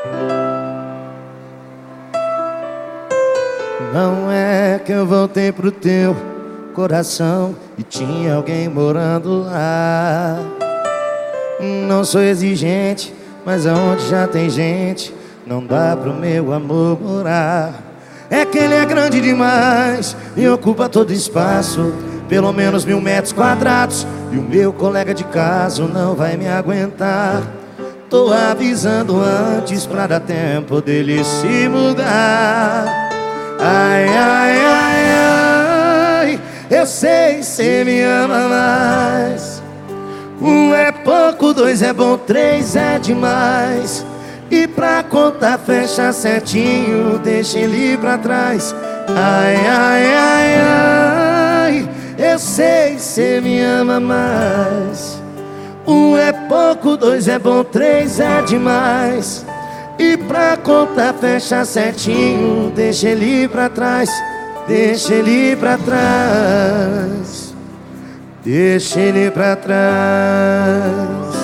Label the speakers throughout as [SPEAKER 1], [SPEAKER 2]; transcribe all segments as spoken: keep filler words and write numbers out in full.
[SPEAKER 1] Não é que eu voltei pro teu coração e tinha alguém morando lá. Não sou exigente, mas aonde já tem gente, não dá pro meu amor morar. É que ele é grande demais e ocupa todo espaço, pelo menos mil metros quadrados, e o meu colega de caso não vai me aguentar. Tô avisando antes pra dar tempo dele se mudar. Ai, ai, ai, ai, eu sei, cê me ama mais. Um é pouco, dois é bom, três é demais. E pra contar fecha certinho, deixa ele pra trás. Ai, ai, ai, ai, eu sei, cê me ama mais. Um é pouco, dois é bom, três é demais. E pra contar fecha certinho, deixa ele pra trás. Deixa ele pra trás. Deixa ele pra trás.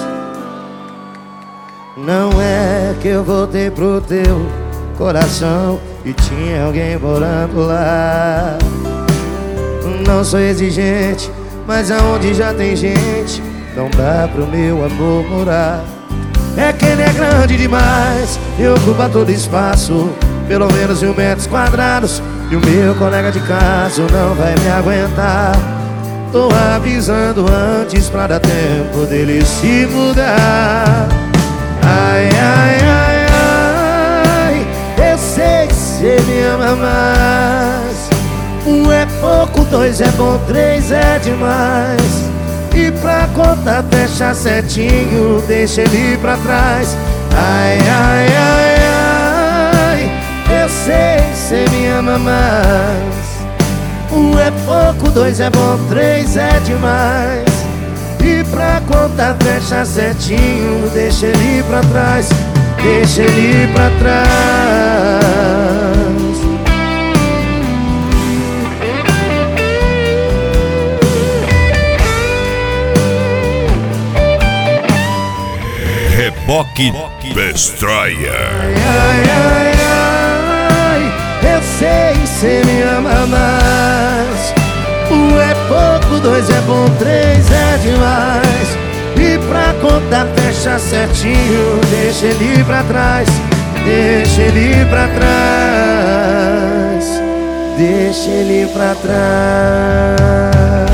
[SPEAKER 1] Não é que eu voltei pro teu coração e tinha alguém morando lá. Não sou exigente, mas aonde já tem gente, não dá pro meu amor morar. É que ele é grande demais e ocupa todo espaço, pelo menos mil metros quadrados, e o meu colega de caso não vai me aguentar. Tô avisando antes pra dar tempo dele se mudar. Ai, ai, ai, ai, eu sei que cê me ama mais. Um é pouco, dois é bom, três é demais. E pra contar fecha certinho, deixa ele pra trás. Ai, ai, ai, ai, eu sei que cê me ama mais. Um é pouco, dois é bom, três é demais. E pra contar fecha certinho, deixa ele pra trás. Deixa ele pra trás.
[SPEAKER 2] Reboque Destroyer.
[SPEAKER 1] Ai, ai, ai, eu sei, cê me ama mais. Um é pouco, dois é bom, três é demais. E pra contar fecha certinho, deixa ele pra trás. Deixa ele pra trás. Deixa ele pra trás.